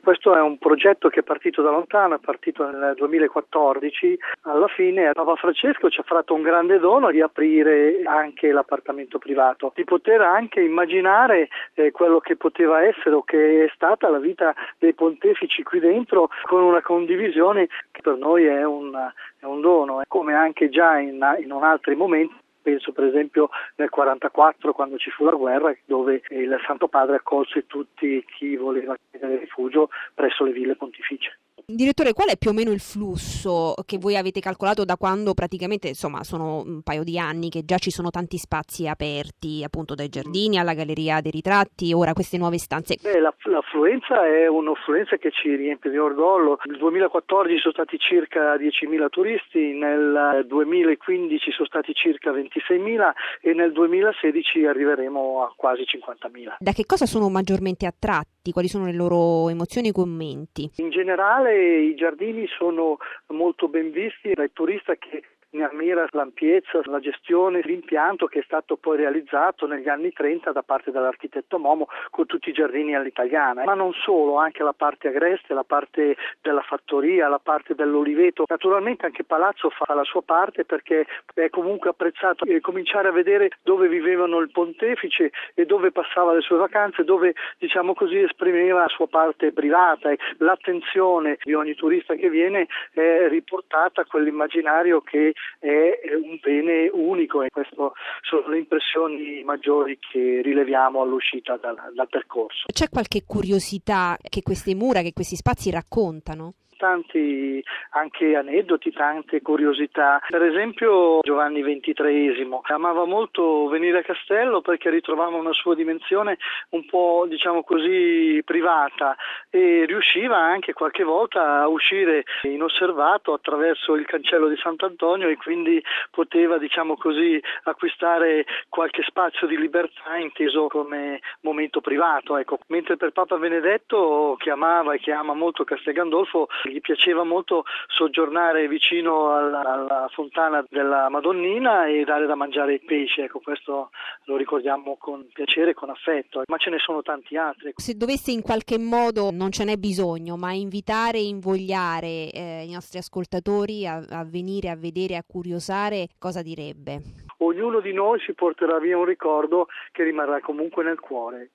Questo è un progetto che è partito da lontano, è partito nel 2014. Alla fine Papa Francesco ci ha fatto un grande dono di aprire anche l'appartamento privato, di poter anche immaginare quello che poteva essere o che è stata la vita dei pontefici qui dentro, con una condivisione che per noi è un dono, come anche già in altri momenti. Penso per esempio nel 1944, quando ci fu la guerra, dove il Santo Padre accolse tutti chi voleva chiedere rifugio presso le ville pontificie. Direttore, qual è più o meno il flusso che voi avete calcolato da quando praticamente, insomma, sono un paio di anni che già ci sono tanti spazi aperti, appunto dai giardini alla galleria dei ritratti, ora queste nuove stanze? L'affluenza è un'affluenza che ci riempie di orgoglio. Nel 2014 sono stati circa 10.000 turisti, nel 2015 sono stati circa 26.000 e nel 2016 arriveremo a quasi 50.000. Da che cosa sono maggiormente attratti? Quali sono le loro emozioni e commenti? In generale i giardini sono molto ben visti dai turisti che ne ammira l'ampiezza, la gestione, l'impianto che è stato poi realizzato negli anni 30 da parte dell'architetto Momo con tutti i giardini all'italiana. Ma non solo, anche la parte agreste, la parte della fattoria, la parte dell'oliveto. Naturalmente anche Palazzo fa la sua parte perché è comunque apprezzato cominciare a vedere dove vivevano il pontefice e dove passava le sue vacanze, dove diciamo così esprimeva la sua parte privata e l'attenzione di ogni turista che viene è riportata a quell'immaginario che è un bene unico e queste sono le impressioni maggiori che rileviamo all'uscita dal percorso. C'è qualche curiosità che queste mura, che questi spazi raccontano? Tanti anche aneddoti, tante curiosità. Per esempio Giovanni XXIII amava molto venire a Castello perché ritrovava una sua dimensione un po' diciamo così privata e riusciva anche qualche volta a uscire inosservato attraverso il cancello di Sant'Antonio e quindi poteva diciamo così acquistare qualche spazio di libertà inteso come momento privato. Ecco. Mentre per Papa Benedetto, che amava e che ama molto Castel Gandolfo, gli piaceva molto soggiornare vicino alla fontana della Madonnina e dare da mangiare il pesce. Ecco, questo lo ricordiamo con piacere e con affetto, ma ce ne sono tanti altri. Se dovesse in qualche modo, non ce n'è bisogno, ma invitare e invogliare i nostri ascoltatori a venire a vedere, a curiosare, cosa direbbe? Ognuno di noi si porterà via un ricordo che rimarrà comunque nel cuore.